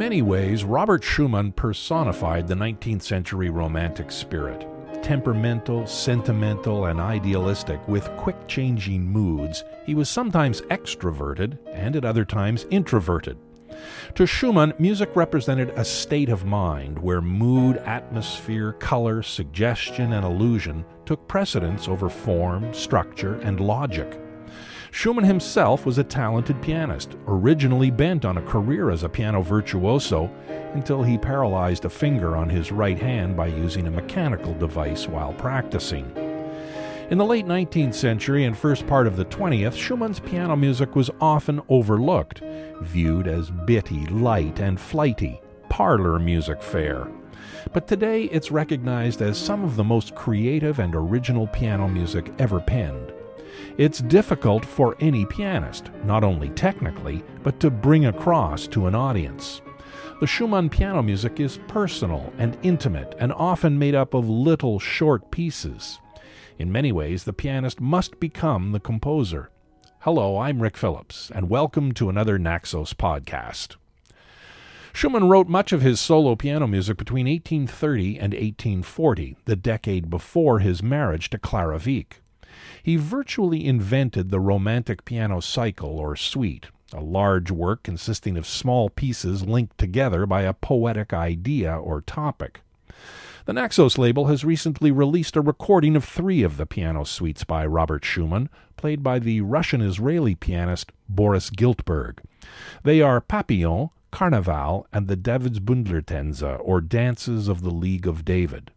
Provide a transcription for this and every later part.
many ways, Robert Schumann personified the 19th century Romantic spirit. Temperamental, sentimental, and idealistic, with quick-changing moods, he was sometimes extroverted and at other times introverted. To Schumann, music represented a state of mind where mood, atmosphere, color, suggestion, and illusion took precedence over form, structure, and logic. Schumann himself was a talented pianist, originally bent on a career as a piano virtuoso until he paralyzed a finger on his right hand by using a mechanical device while practicing. In the late 19th century and first part of the 20th, Schumann's piano music was often overlooked, viewed as bitty, light, and flighty, parlor music fare. But today it's recognized as some of the most creative and original piano music ever penned. It's difficult for any pianist, not only technically, but to bring across to an audience. The Schumann piano music is personal and intimate and often made up of little short pieces. In many ways, the pianist must become the composer. Hello, I'm Rick Phillips, and welcome to another Naxos podcast. Schumann wrote much of his solo piano music between 1830 and 1840, the decade before his marriage to Clara Wieck. He virtually invented the Romantic piano cycle or suite, a large work consisting of small pieces linked together by a poetic idea or topic. The Naxos label has recently released a recording of 3 of the piano suites by Robert Schumann, played by the Russian-Israeli pianist Boris Giltburg. They are Papillon, Carnaval, and the Davidsbündlertänze, or Dances of the League of David.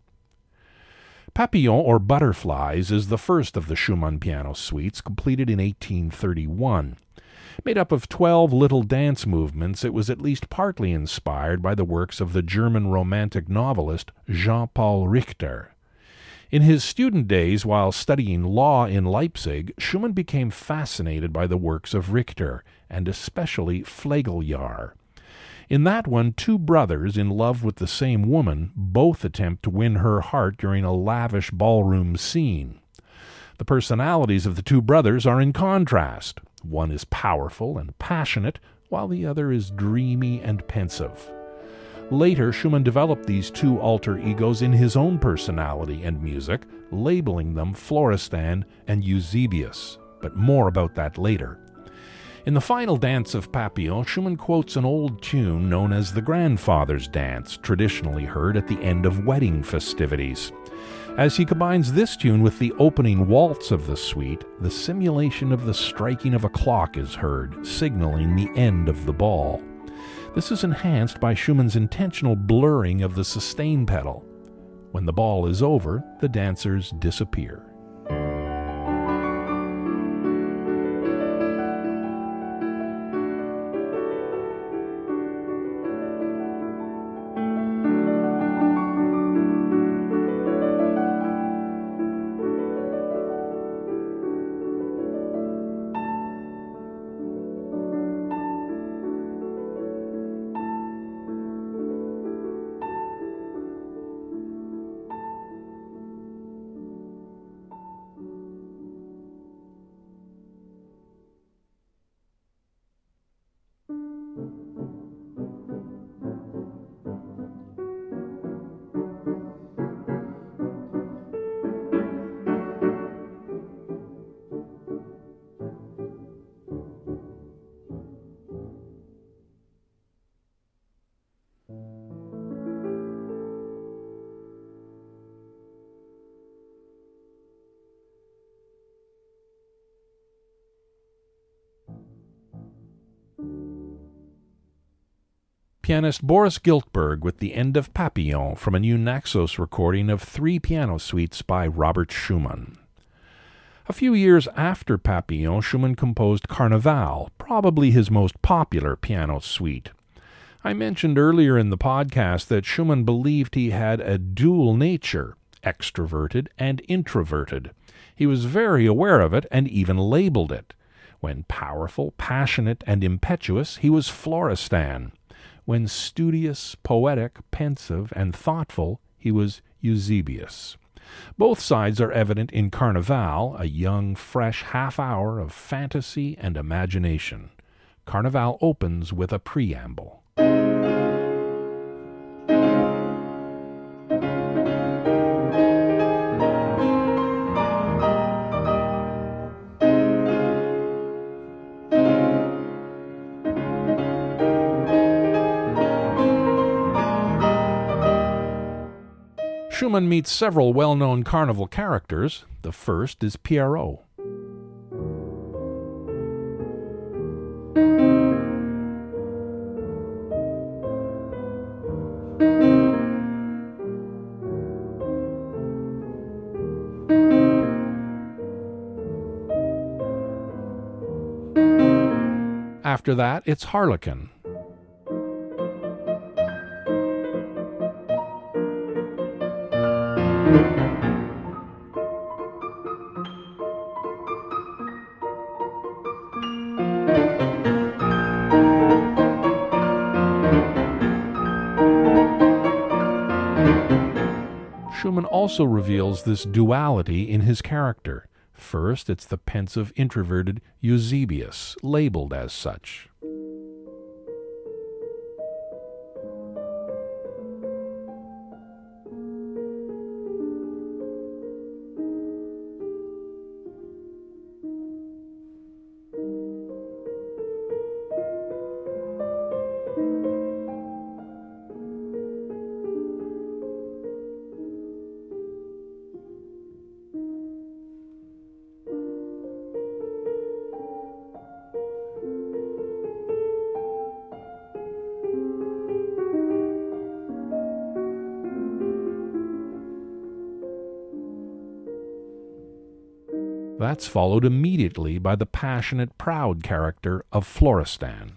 Papillon, or Butterflies, is the first of the Schumann piano suites, completed in 1831. Made up of 12 little dance movements, it was at least partly inspired by the works of the German Romantic novelist Jean-Paul Richter. In his student days while studying law in Leipzig, Schumann became fascinated by the works of Richter, and especially Flegeljahr. In that one, 2 brothers in love with the same woman both attempt to win her heart during a lavish ballroom scene. The personalities of the 2 brothers are in contrast. One is powerful and passionate, while the other is dreamy and pensive. Later, Schumann developed these 2 alter egos in his own personality and music, labeling them Florestan and Eusebius, but more about that later. In the final dance of Papillon, Schumann quotes an old tune known as the Grandfather's Dance, traditionally heard at the end of wedding festivities. As he combines this tune with the opening waltz of the suite, the simulation of the striking of a clock is heard, signaling the end of the ball. This is enhanced by Schumann's intentional blurring of the sustain pedal. When the ball is over, the dancers disappear. Pianist Boris Giltburg with the end of Papillon from a new Naxos recording of 3 piano suites by Robert Schumann. A few years after Papillon, Schumann composed Carnaval, probably his most popular piano suite. I mentioned earlier in the podcast that Schumann believed he had a dual nature, extroverted and introverted. He was very aware of it and even labeled it. When powerful, passionate, and impetuous, he was Florestan. When studious, poetic, pensive, and thoughtful, he was Eusebius. Both sides are evident in Carnaval, a young, fresh half-hour of fantasy and imagination. Carnaval opens with a preamble. Schumann meets several well-known carnival characters. The first is Pierrot. After that, it's Harlequin. Schumann also reveals this duality in his character. First, it's the pensive, introverted Eusebius, labeled as such. That's followed immediately by the passionate, proud character of Florestan.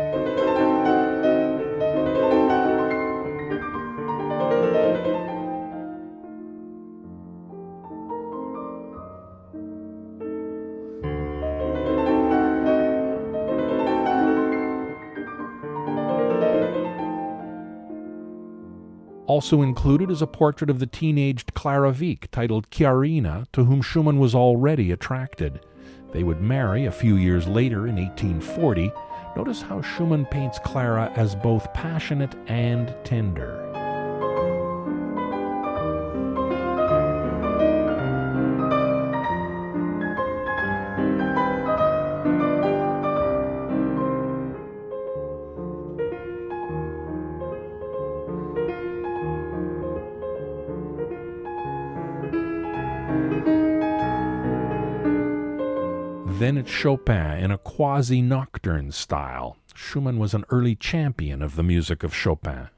Also included is a portrait of the teenaged Clara Wieck titled Chiarina, to whom Schumann was already attracted. They would marry a few years later in 1840. Notice how Schumann paints Clara as both passionate and tender. Then it's Chopin in a quasi-nocturne style. Schumann was an early champion of the music of Chopin.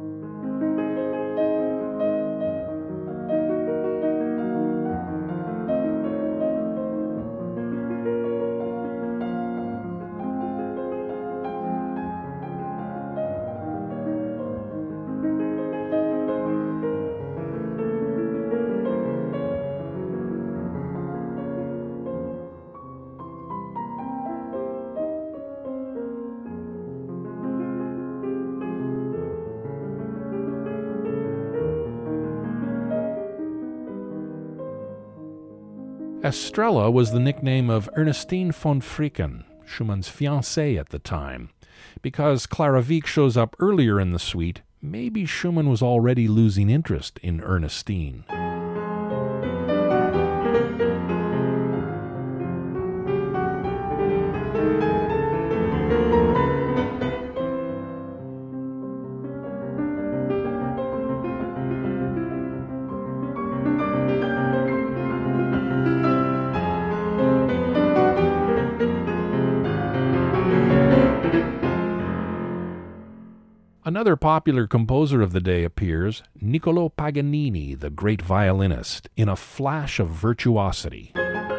Estrella was the nickname of Ernestine von Fricken, Schumann's fiancée at the time. Because Clara Wieck shows up earlier in the suite, maybe Schumann was already losing interest in Ernestine. Another popular composer of the day appears, Niccolò Paganini, the great violinist, in a flash of virtuosity.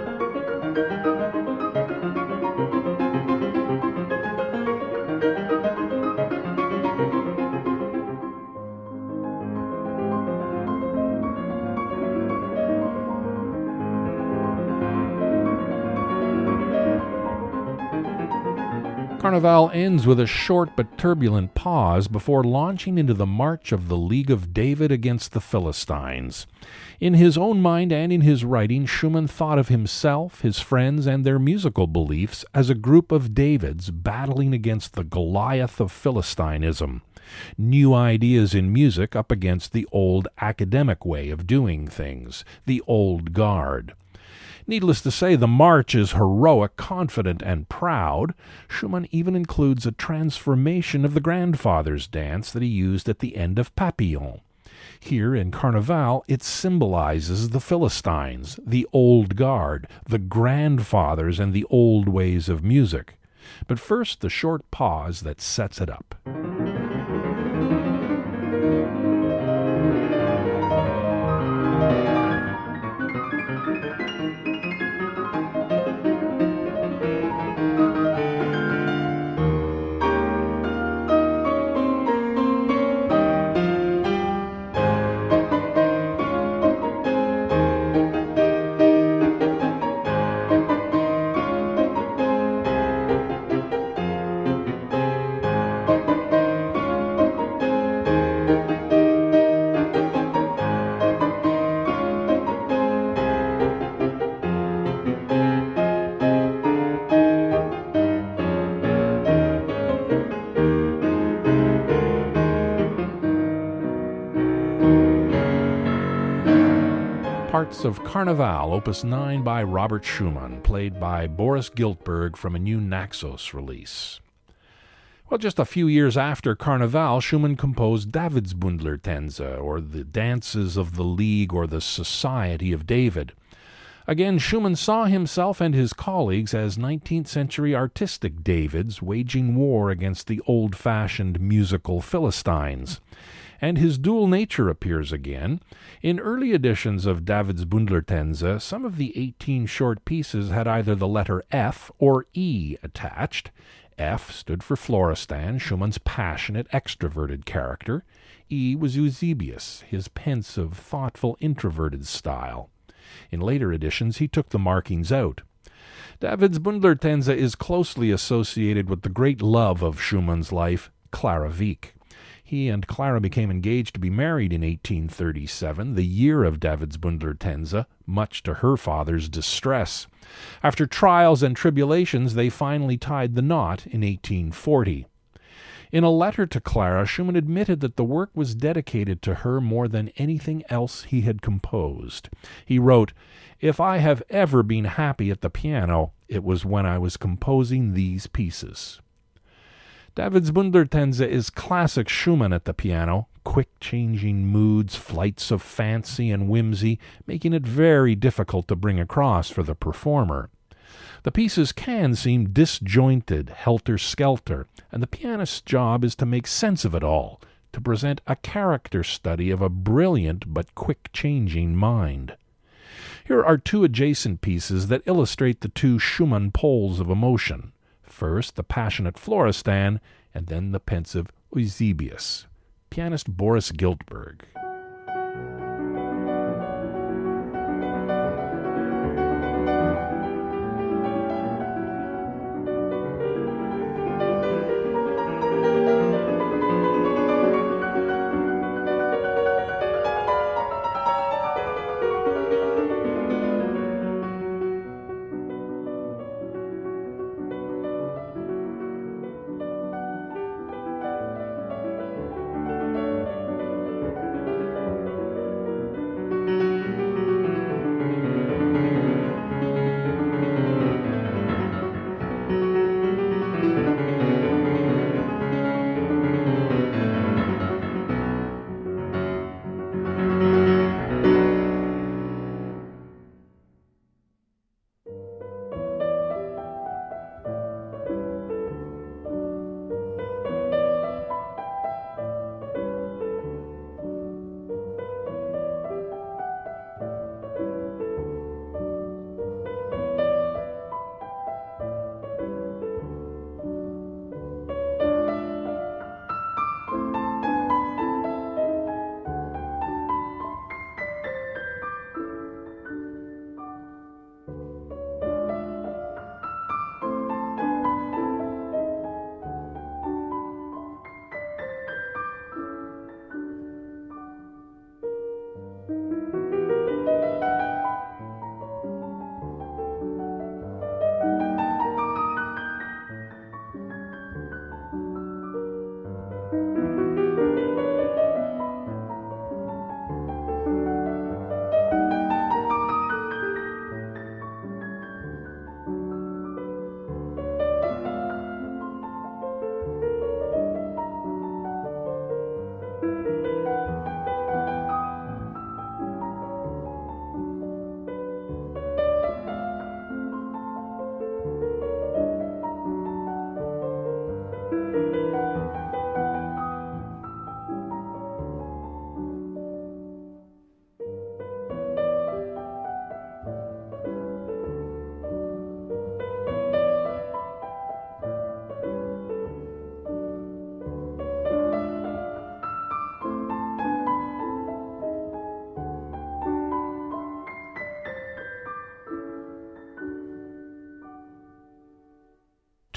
Carnival ends with a short but turbulent pause before launching into the march of the League of David against the Philistines. In his own mind and in his writing, Schumann thought of himself, his friends, and their musical beliefs as a group of Davids battling against the Goliath of Philistinism. New ideas in music up against the old academic way of doing things, the old guard. Needless to say, the march is heroic, confident, and proud. Schumann even includes a transformation of the grandfather's dance that he used at the end of Papillon. Here in Carnival, it symbolizes the Philistines, the old guard, the grandfathers, and the old ways of music. But first, the short pause that sets it up. Parts of Carnival, Opus 9 by Robert Schumann, played by Boris Giltburg from a new Naxos release. Well, just a few years after Carnival, Schumann composed Davidsbündlertänze, or the Dances of the League or the Society of David. Again, Schumann saw himself and his colleagues as 19th century artistic Davids waging war against the old-fashioned musical Philistines. And his dual nature appears again. In early editions of Davidsbündlertänze, some of the 18 short pieces had either the letter F or E attached. F stood for Florestan, Schumann's passionate, extroverted character. E was Eusebius, his pensive, thoughtful, introverted style. In later editions, he took the markings out. Davidsbündlertänze is closely associated with the great love of Schumann's life, Clara Wieck. He and Clara became engaged to be married in 1837, the year of Davidsbündlertänze, much to her father's distress. After trials and tribulations, they finally tied the knot in 1840. In a letter to Clara, Schumann admitted that the work was dedicated to her more than anything else he had composed. He wrote, "If I have ever been happy at the piano, it was when I was composing these pieces." Davidsbündlertänze is classic Schumann at the piano, quick-changing moods, flights of fancy and whimsy, making it very difficult to bring across for the performer. The pieces can seem disjointed, helter-skelter, and the pianist's job is to make sense of it all, to present a character study of a brilliant but quick-changing mind. Here are two adjacent pieces that illustrate the two Schumann poles of emotion. First, the passionate Florestan, and then the pensive Eusebius. Pianist Boris Giltburg.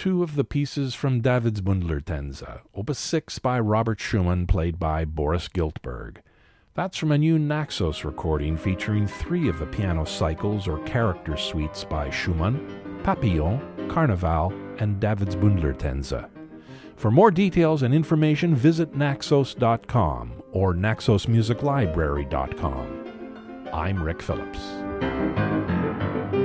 two of the pieces from David's Bundlertänze, Opus 6 by Robert Schumann, played by Boris Giltberg. That's from a new Naxos recording featuring three of the piano cycles or character suites by Schumann, Papillon, Carnaval, and David's Bundlertänze. For more details and information, visit Naxos.com or NaxosMusicLibrary.com. I'm Rick Phillips.